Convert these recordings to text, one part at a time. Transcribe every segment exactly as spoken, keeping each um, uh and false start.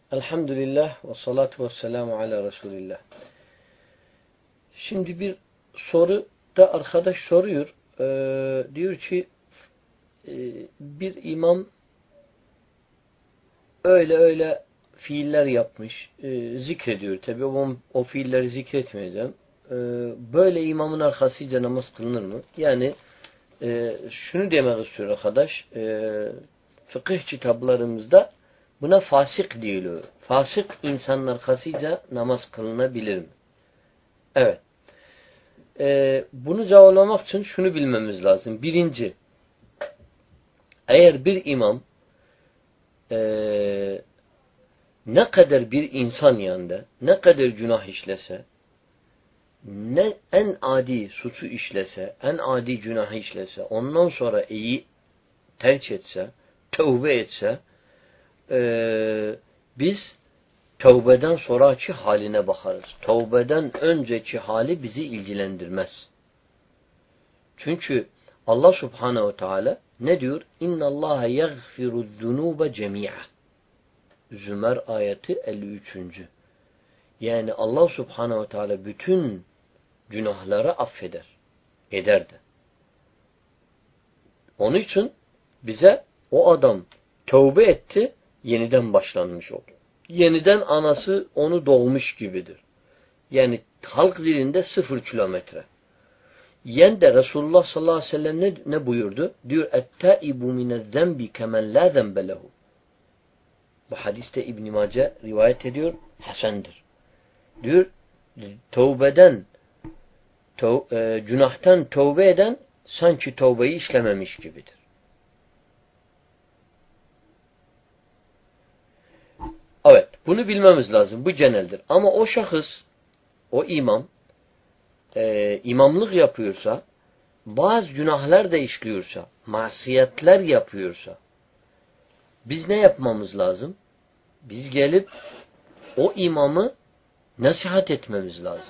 Elhamdülillah ve salatu ve selamu ala Resulillah. Şimdi bir soru da arkadaş soruyor. Ee, diyor ki e, bir imam öyle öyle fiiller yapmış. E, zikrediyor. Tabi o, o fiilleri zikretmeyeceğim. E, böyle imamın arkasıyla namaz kılınır mı? Yani e, şunu demek istiyor arkadaş. E, fıkıh kitaplarımızda buna fasık diyor. Fasık insanın arkasıyla namaz kılınabilir mi? Evet. Ee, bunu cevaplamak için şunu bilmemiz lazım. Birinci, eğer bir imam ee, ne kadar bir insan yanında, ne kadar günah işlese, ne en adi suçu işlese, en adi günahı işlese, ondan sonra iyi terk etse, tövbe etse, ee, biz tövbeden sonraki haline bakarız. Tövbeden önceki hali bizi ilgilendirmez. Çünkü Allah Subhanahu Teala ne diyor? İnna Allah yaghfiru zunuba cemi'a. Zümer ayeti elli üçüncü. Yani Allah Subhanahu Teala bütün günahları affeder. Eder de. Onun için bize o adam tövbe etti, yeniden başlanmış oldu. Yeniden anası onu doğmuş gibidir. Yani halk dilinde sıfır kilometre. Yen de Resulullah sallallahu aleyhi ve sellem ne, ne buyurdu? Diyor ettaibu minezzembi kemen la zembe lehu. Bu hadiste İbn-i Mace rivayet ediyor. Hasendir. Diyor tövbeden töv, e, günahtan tövbe eden sanki tövbeyi işlememiş gibidir. Evet. Bunu bilmemiz lazım. Bu geneldir. Ama o şahıs, o imam e, imamlık yapıyorsa, bazı günahlar da işliyorsa, masiyetler yapıyorsa, biz ne yapmamız lazım? Biz gelip o imamı nasihat etmemiz lazım.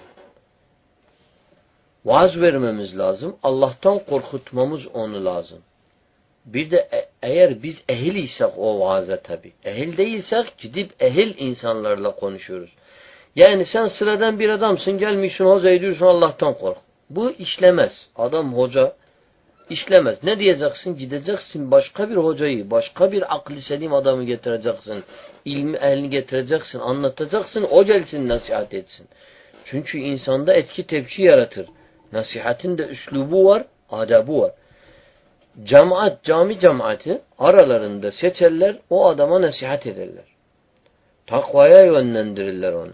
Vaaz vermemiz lazım. Allah'tan korkutmamız onu lazım. Bir de e eğer biz ehil isek o vaaza tabi. Ehil değilsek gidip ehil insanlarla konuşuyoruz. Yani sen sıradan bir adamsın, gelmişsin hoca ediyorsun, Allah'tan kork. Bu işlemez. Adam hoca işlemez. Ne diyeceksin? Gideceksin başka bir hocayı, başka bir aklı selim adamı getireceksin. İlmi ehlini getireceksin, anlatacaksın, o gelsin nasihat etsin. Çünkü insanda etki tepki yaratır. Nasihatin de üslubu var, adabı var. Cemaat, cami cemaati aralarında seçerler, o adama nasihat ederler. Takvaya yönlendirirler onu.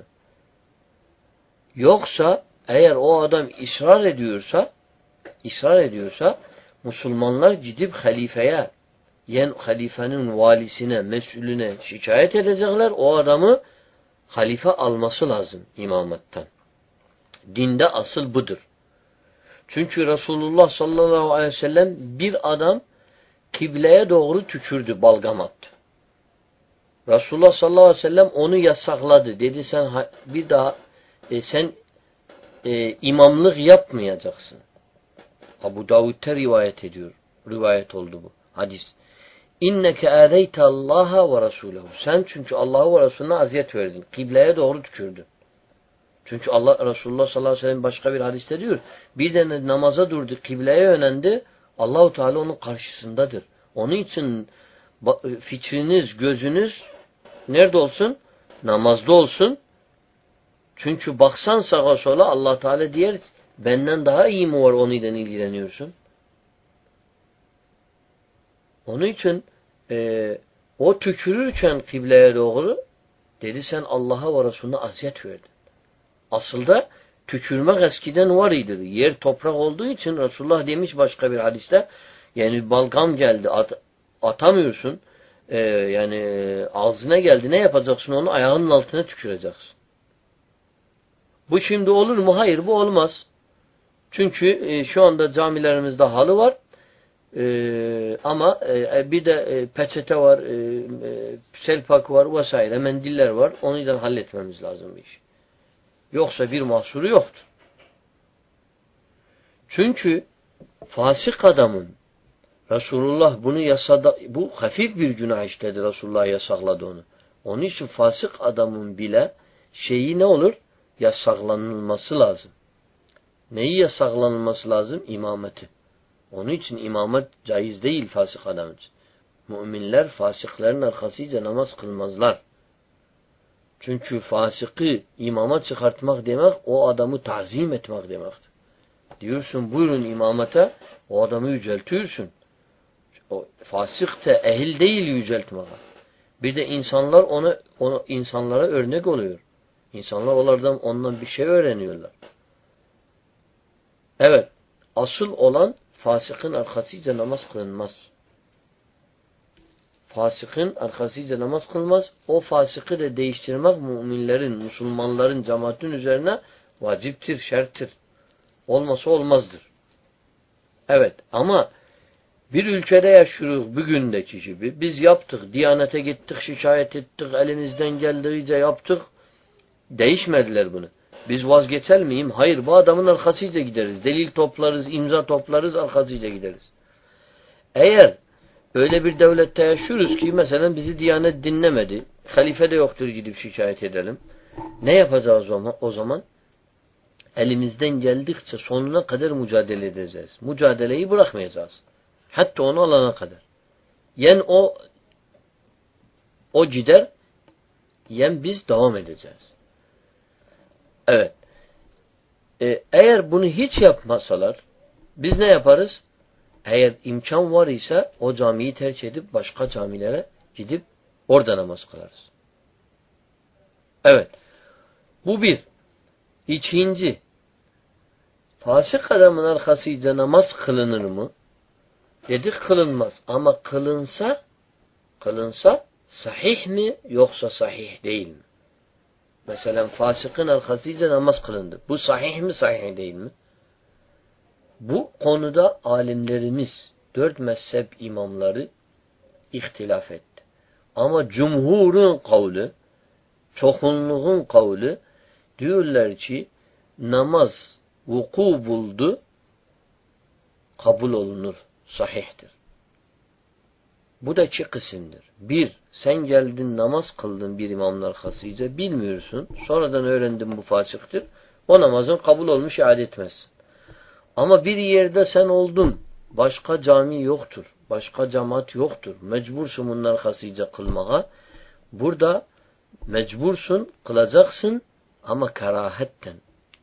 Yoksa eğer o adam ısrar ediyorsa, ısrar ediyorsa Müslümanlar gidip halifeye, yani halifenin valisine, mesulüne şikayet edecekler. O adamı halife alması lazım imamattan. Dinde asıl budur. Çünkü Resulullah sallallahu aleyhi ve sellem bir adam kıbleye doğru tükürdü, balgam attı. Resulullah sallallahu aleyhi ve sellem onu yasakladı. Dedi sen bir daha e, sen e, imamlık yapmayacaksın. Abu Davud'da rivayet ediyor. Rivayet oldu bu hadis. İnneke âzeyte Allah'a ve Resulehu. Sen çünkü Allah'a ve Resulüne aziyet verdin. Kıbleye doğru tükürdün. Çünkü Allah Resulullah sallallahu aleyhi ve sellem başka bir hadiste diyor. Bir de namaza durdu, kıbleye yönendi. Allahu Teala onun karşısındadır. Onun için fikriniz, gözünüz nerede olsun? Namazda olsun. Çünkü baksan sağa sola Allah Teala diyor benden daha iyi mi var onunla ilgileniyorsun? Onun için e, o tükürürken kıbleye doğru dedi sen Allah'a ve Resulüne aziyet verdin. Aslında tükürmek eskiden var idir. Yer toprak olduğu için Resulullah demiş başka bir hadiste yani balgam geldi at, atamıyorsun e, yani ağzına geldi ne yapacaksın onu ayağının altına tüküreceksin. Bu şimdi olur mu? Hayır bu olmaz. Çünkü e, şu anda camilerimizde halı var. E, ama e, bir de e, peçete var, e, e, selpak var vesaire, mendiller var. Onu da halletmemiz lazım bu işi. Yoksa bir mahsuru yoktur. Çünkü fasık adamın Resulullah bunu yasada, bu hafif bir günah işledi. Resulullah yasakladı onu. Onun için fasık adamın bile şeyi ne olur? Yasaklanılması lazım. Neyi yasaklanılması lazım? İmameti. Onun için imamet caiz değil fasık adam için. Müminler fasıkların arkasıyla namaz kılmazlar. Çünkü fasıkı imama çıkartmak demek o adamı tazim etmek demektir. Diyorsun buyurun imamete o adamı yüceltiyorsun. O fasık da ehil değil yüceltmeye. Bir de insanlar ona, ona insanlara örnek oluyor. İnsanlar onlardan ondan bir şey öğreniyorlar. Evet, asıl olan fasıkın arkasıyla namaz kılınmaz. Fasıkın arkasıyla namaz kılmaz. O fasıkı da değiştirmek müminlerin, Müslümanların, cemaatin üzerine vaciptir, şerttir. Olmasa olmazdır. Evet ama bir ülkede yaşıyoruz bugündeki gibi. Biz yaptık, Diyanete gittik, şikayet ettik, elimizden geldiğince yaptık. Değişmediler bunu. Biz vazgeçer miyim? Hayır, bu adamın arkasıyla gideriz. Delil toplarız, imza toplarız, arkasıyla gideriz. Eğer öyle bir devlette yaşıyoruz ki mesela bizi Diyanet dinlemedi, halife de yoktur gidip şikayet edelim. Ne yapacağız o zaman? O zaman elimizden geldikçe sonuna kadar mücadele edeceğiz. Mücadeleyi bırakmayacağız. Hatta onu alana kadar. Yen o o gider, yen biz devam edeceğiz. Evet. Ee, eğer bunu hiç yapmasalar biz ne yaparız? Eğer imkan var ise o camiyi terk edip başka camilere gidip orada namaz kılarız. Evet. Bu bir. İkinci. Fasık adamın arkasıyla namaz kılınır mı? Dedik kılınmaz. Ama kılınsa kılınsa sahih mi yoksa sahih değil mi? Mesela fasıkın arkasıyla namaz kılındı. Bu sahih mi sahih değil mi? Bu konuda alimlerimiz, dört mezhep imamları ihtilaf etti. Ama cumhurun kavli, çoğunluğun kavli diyorlar ki namaz vuku buldu, kabul olunur, sahihtir. Bu da iki kısımdır. Bir, sen geldin namaz kıldın bir imamın arkasıyla, bilmiyorsun, sonradan öğrendin bu fasıktır, o namazın kabul olmuş iade etmezsin. Ama bir yerde sen oldun, başka cami yoktur, başka cemaat yoktur, mecbursun bunun arkasıyla kılmaya, burada mecbursun, kılacaksın ama kerahetten.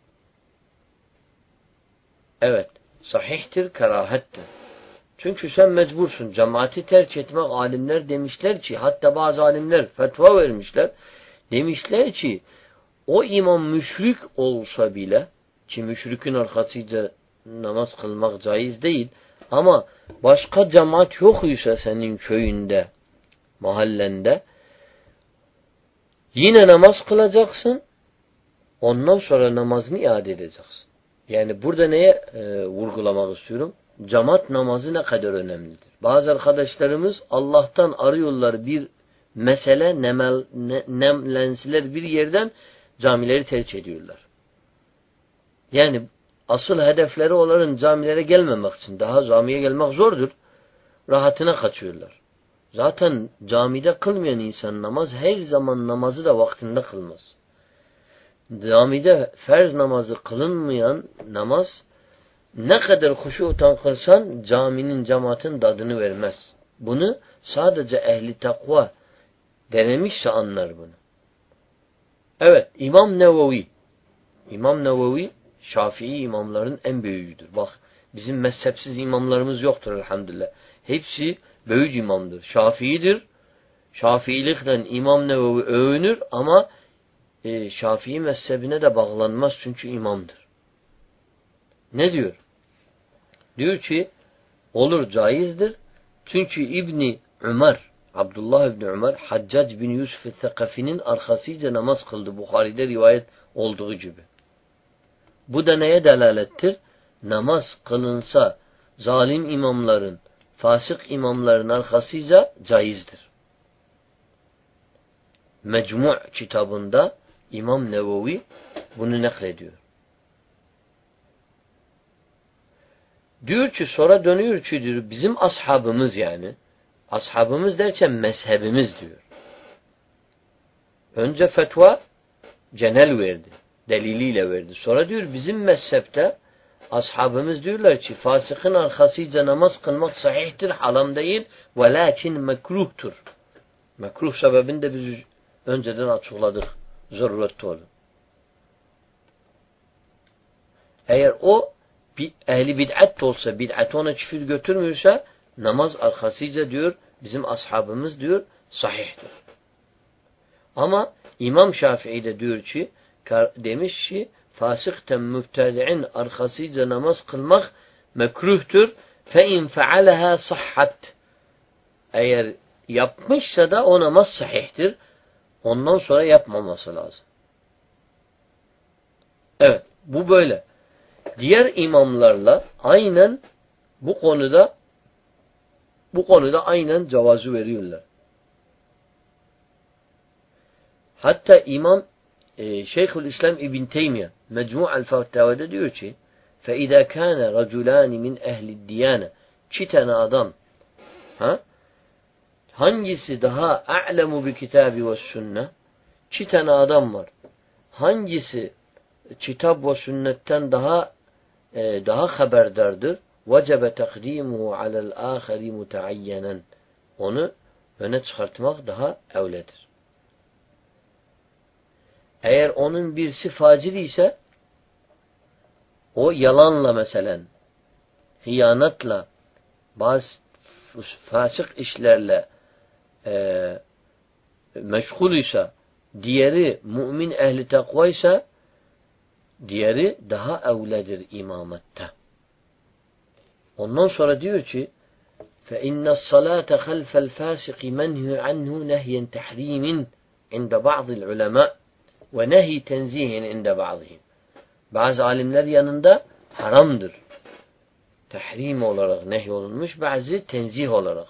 Evet, sahihtir, kerahettir. Çünkü sen mecbursun. Cemaati terk etmek alimler demişler ki, hatta bazı alimler fetva vermişler. Demişler ki, o imam müşrik olsa bile, ki müşrikin arkasıyla namaz kılmak caiz değil, ama başka cemaat yok ise senin köyünde, mahallende, yine namaz kılacaksın, ondan sonra namazını iade edeceksin. Yani burada neye e, vurgulamak istiyorum? Cemaat namazı ne kadar önemlidir. Bazı arkadaşlarımız Allah'tan arıyorlar bir mesele nemel, ne, nemlensiler bir yerden camileri tercih ediyorlar. Yani asıl hedefleri onların camilere gelmemek için. Daha camiye gelmek zordur. Rahatına kaçıyorlar. Zaten camide kılmayan insan namaz her zaman namazı da vaktinde kılmaz. Camide ferz namazı kılınmayan namaz ne kadar huşutan kılsan caminin cemaatin tadını vermez. Bunu sadece ehli takva denemişse anlar bunu. Evet, İmam Nevevi İmam Nevevi Şafii imamların en büyüğüdür. Bak bizim mezhepsiz imamlarımız yoktur elhamdülillah. Hepsi büyük imamdır. Şafii'dir. Şafiilikten İmam Nevevi övünür ama e, Şafii mezhebine de bağlanmaz çünkü imamdır. Ne diyor? Diyor ki olur caizdir. Çünkü İbni Ömer, Abdullah İbni Ömer, Haccac bin Yusuf Thakafi'nin arkasıyla namaz kıldı. Bukhari'de rivayet olduğu gibi. Bu da neye delalettir? Namaz kılınsa zalim imamların, fasık imamların arkasıyla caizdir. Mecmu' kitabında İmam Nevevi bunu naklediyor. Diyor ki sonra dönüyor ki diyor bizim ashabımız yani ashabımız derken mezhebimiz diyor. Önce fetva genel verdi. Deliliyle verdi. Sonra diyor bizim mezhepte ashabımız diyorlar ki fasıkın arkasıyla namaz kılmak sahihtir, haram değil. Velakin mekruhtur. Mekruh sebebini de biz önceden açıkladık. Zaruret olur. Eğer o bir ehli bid'at olsa, bid'at ona küfür götürmüyorsa namaz arkasıyla diyor bizim ashabımız diyor sahihtir. Ama İmam Şafii de diyor ki demiş ki fasıkten mübtedi'in arkasıyla namaz kılmak mekruhtur. Fe in fealaha sahhat. Eğer yapmışsa da o namaz sahihtir. Ondan sonra yapmaması lazım. Evet, bu böyle. Diğer imamlarla aynen bu konuda bu konuda aynen cevazı veriyorlar. Hatta İmam e, Şeyhülislam İbn Teymiye Mecmu'al Fetava'da diyor ki فَاِذَا كَانَ رَجُلَانِ مِنْ اَهْلِ الدِّيَانَ İki tane adam ha? Hangisi daha a'lemu bi kitabi ve sünne? İki tane adam var. Hangisi kitap ve sünnetten daha e, daha haberdardır? وَجَبَ تَقْدِيمُهُ عَلَى الْآخَرِ مُتَعَيَّنًا Onu öne çıkartmak daha evledir. Eğer onun birisi facir ise o yalanla mesela hıyanatla bazı fasık işlerle e, meşgul ise diğeri mümin ehli takva ise diğeri daha evledir imamette. Ondan sonra diyor ki فَاِنَّ الصَّلَاةَ خَلْفَ الْفَاسِقِ مَنْهُ عَنْهُ نَهْيًا تَحْرِيمٍ عِنْدَ بَعْضِ الْعُلَمَاءِ وَنَهِي تَنْزِيهٍ عِنْدَ بَعْضِهِمْ Bazı alimler yanında haramdır. Tahrim olarak nehyolunmuş, bazı tenzih olarak.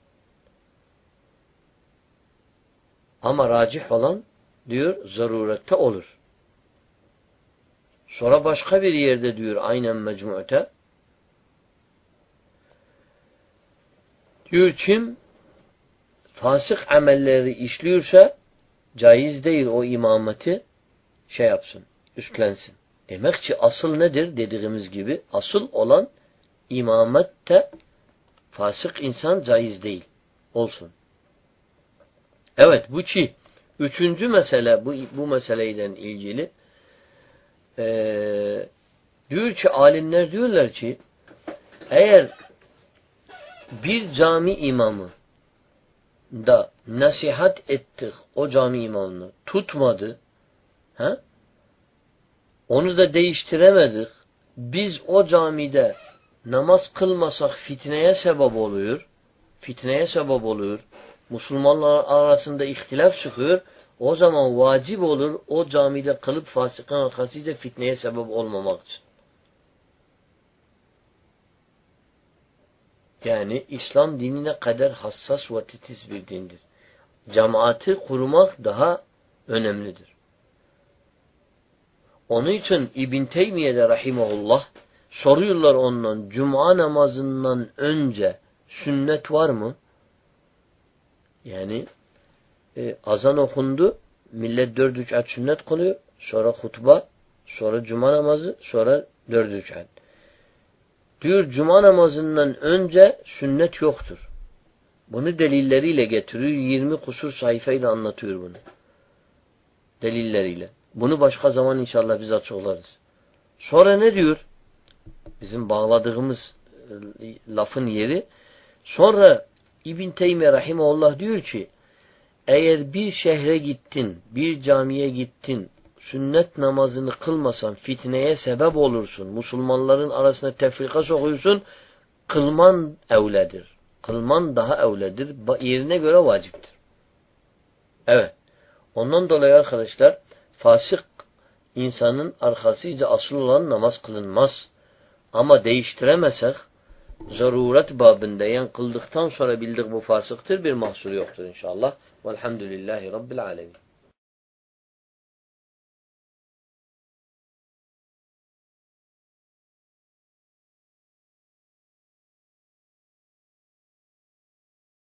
Ama racih olan diyor zarurette olur. Sonra başka bir yerde diyor aynen mecmu'te diyor kim fasık amelleri işliyorsa caiz değil o imameti şey yapsın, üstlensin. Demek ki asıl nedir dediğimiz gibi asıl olan imamette fasık insan caiz değil. Olsun. Evet bu ki üçüncü mesele bu, bu meseleyle ilgili ee, diyor ki alimler diyorlar ki eğer bir cami imamı da nasihat ettik o cami imamını tutmadı he? Onu da değiştiremedik. Biz o camide namaz kılmasak fitneye sebep oluyor. Fitneye sebep oluyor. Müslümanlar arasında ihtilaf çıkıyor. O zaman vacip olur o camide kılıp fasıkın arkasıyla fitneye sebep olmamak için. Yani İslam dinine kadar hassas ve titiz bir dindir. Cemaati kurmak daha önemlidir. Onun için İbn Teymiye'de rahimahullah soruyorlar ondan cuma namazından önce sünnet var mı? Yani e, azan okundu, millet dört rekat sünnet kılıyor, sonra hutba, sonra cuma namazı, sonra dört rekat. Diyor cuma namazından önce sünnet yoktur. Bunu delilleriyle getiriyor. yirmi kusur sayfayla anlatıyor bunu. Delilleriyle. Bunu başka zaman inşallah biz açıklarız. Sonra ne diyor? Bizim bağladığımız lafın yeri. Sonra İbn Teymiye rahimahullah diyor ki eğer bir şehre gittin, bir camiye gittin, sünnet namazını kılmasan fitneye sebep olursun. Müslümanların arasına tefrika sokuyorsun. Kılman evledir. Kılman daha evledir. Yerine göre vaciptir. Evet. Ondan dolayı arkadaşlar fasık insanın arkasıyla asıl olan namaz kılınmaz. Ama değiştiremezsek zaruret babında yani kıldıktan sonra bildik bu fasıktır bir mahsuru yoktur inşallah. Velhamdülillahi Rabbil alemin.